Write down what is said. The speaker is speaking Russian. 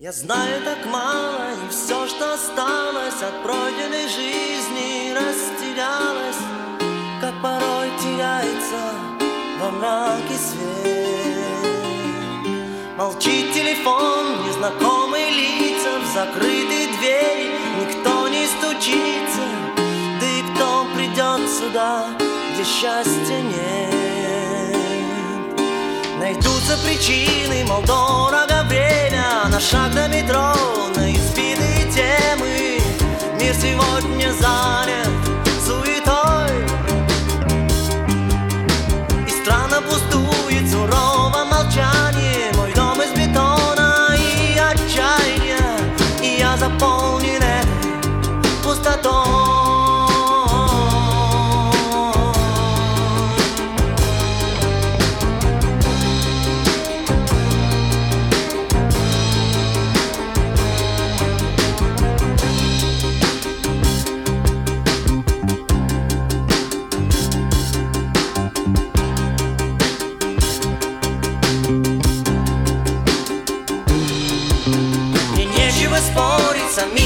Я знаю так мало, и все, что осталось от пройденной жизни, растерялось, как порой теряется во мраке свет. Молчит телефон, незнакомые лица, в закрытые двери никто не стучится. Да и кто придет сюда, где счастья нет? Найдутся причины, мол, дорого время, на шаг до метро, на избитые темы. Мир сегодня занят суетой, и странно пустует сурово молчание. Мой дом из бетона и отчаяния, и я заполнен этой пустотой. Спорить, сами